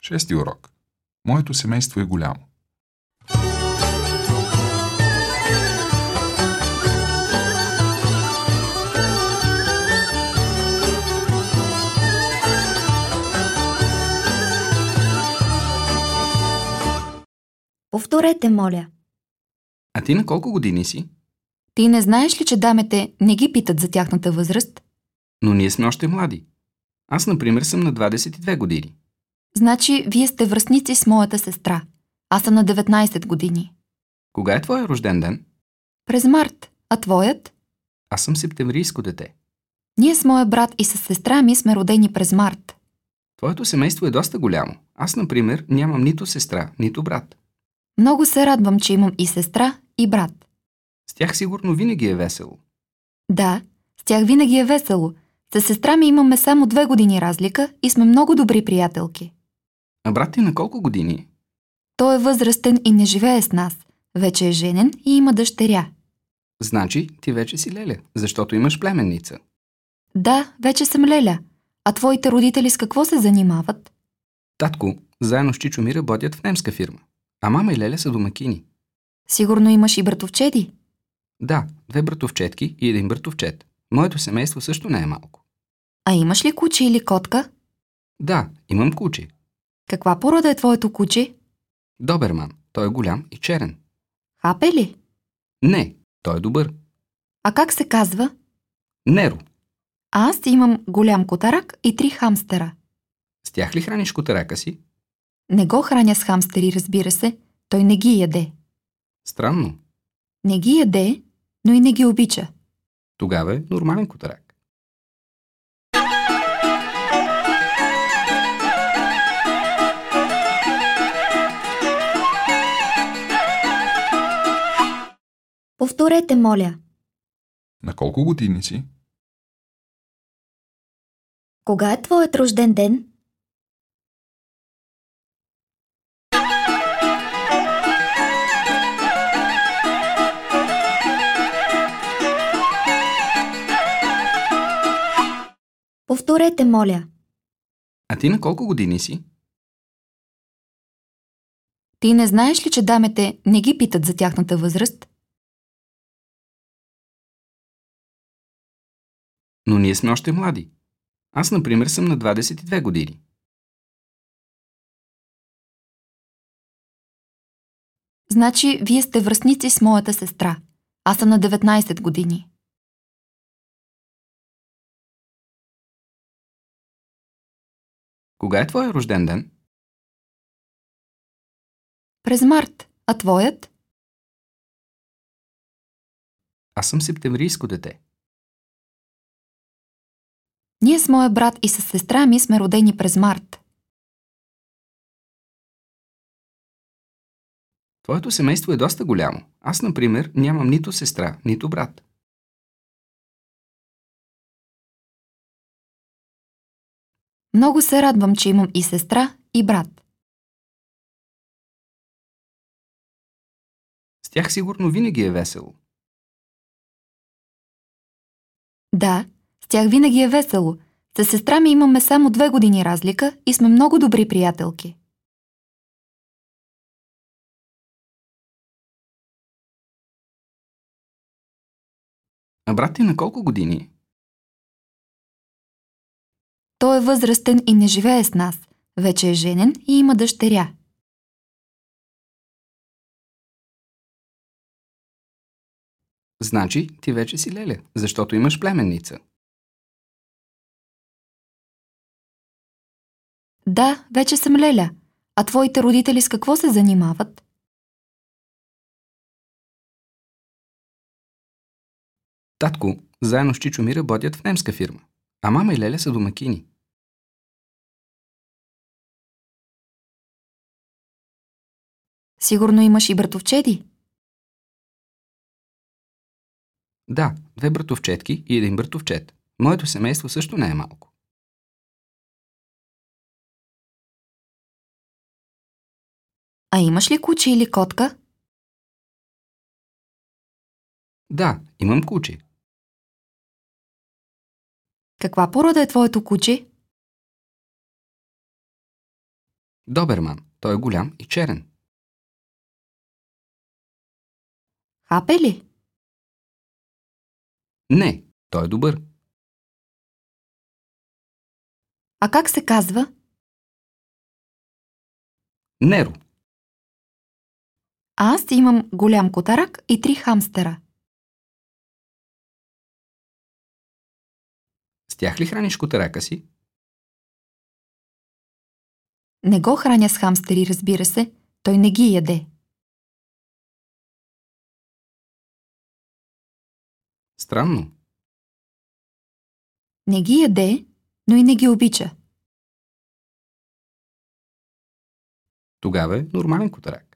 Шести урок. Моето семейство е голямо. Повторете, моля. А ти на колко години си? Ти не знаеш ли, че дамите не ги питат за тяхната възраст? Но ние сме още млади. Аз, например, съм на 22 години. Значи, вие сте връстници с моята сестра. Аз съм на 19 години. Кога е твоя рожден ден? През март. А твоят? Аз съм септемврийско дете. Ние с моя брат и с сестра ми сме родени през март. Твоето семейство е доста голямо. Аз, например, нямам нито сестра, нито брат. Много се радвам, че имам и сестра, и брат. С тях сигурно винаги е весело. Да, с тях винаги е весело. С сестра ми имаме само 2 години разлика и сме много добри приятелки. А брат ти на колко години е? Той е възрастен и не живее с нас. Вече е женен и има дъщеря. Значи ти вече си леля, защото имаш племенница. Да, вече съм леля. А твоите родители с какво се занимават? Татко, заедно с Чичо ми работят в немска фирма. А мама и леля са домакини. Сигурно имаш и братовчеди. Да, 2 братовчетки и 1 братовчет. Моето семейство също не е малко. А имаш ли куче или котка? Да, имам куче. Каква порода е твоето куче? Доберман. Той е голям и черен. Хапе ли? Не, той е добър. А как се казва? Неро. Аз имам голям котарак и 3 хамстера. С тях ли храниш котарака си? Не го храня с хамстери, разбира се. Той не ги яде. Странно. Не ги яде, но и не ги обича. Тогава е нормален котарак. Повторете, моля. На колко години си? Кога е твоят рожден ден? Повторете, моля. А ти на колко години си? Ти не знаеш ли, че дамите не ги питат за тяхната възраст? Но ние сме още млади. Аз, например, съм на 22 години. Значи, вие сте връстници с моята сестра. Аз съм на 19 години. Кога е твоя рожден ден? През март. А твоят? Аз съм септемврийско дете. Ние с моя брат и с сестра ми сме родени през март. Твоето семейство е доста голямо. Аз, например, нямам нито сестра, нито брат. Много се радвам, че имам и сестра, и брат. С тях сигурно винаги е весело. Да, с тях винаги е весело. С сестра ми имаме само 2 години разлика и сме много добри приятелки. А брат ти на колко години е? Той е възрастен и не живее с нас. Вече е женен и има дъщеря. Значи ти вече си леля, защото имаш племенница. Да, вече съм леля. А твоите родители с какво се занимават? Татко, заедно с Чичо ми работят в немска фирма. А мама и леля са домакини. Сигурно имаш и братовчеди. Да, 2 братовчетки и 1 братовчет. Моето семейство също не е малко. А имаш ли куче или котка? Да, имам куче. Каква порода е твоето куче? Доберман. Той е голям и черен. Хапе ли? Не, той е добър. А как се казва? Неро. Аз имам голям котарак и 3 хамстера. С тях ли храниш котарака си? Не го храня с хамстери, разбира се. Той не ги яде. Странно. Не ги яде, но и не ги обича. Тогава е нормален котарак.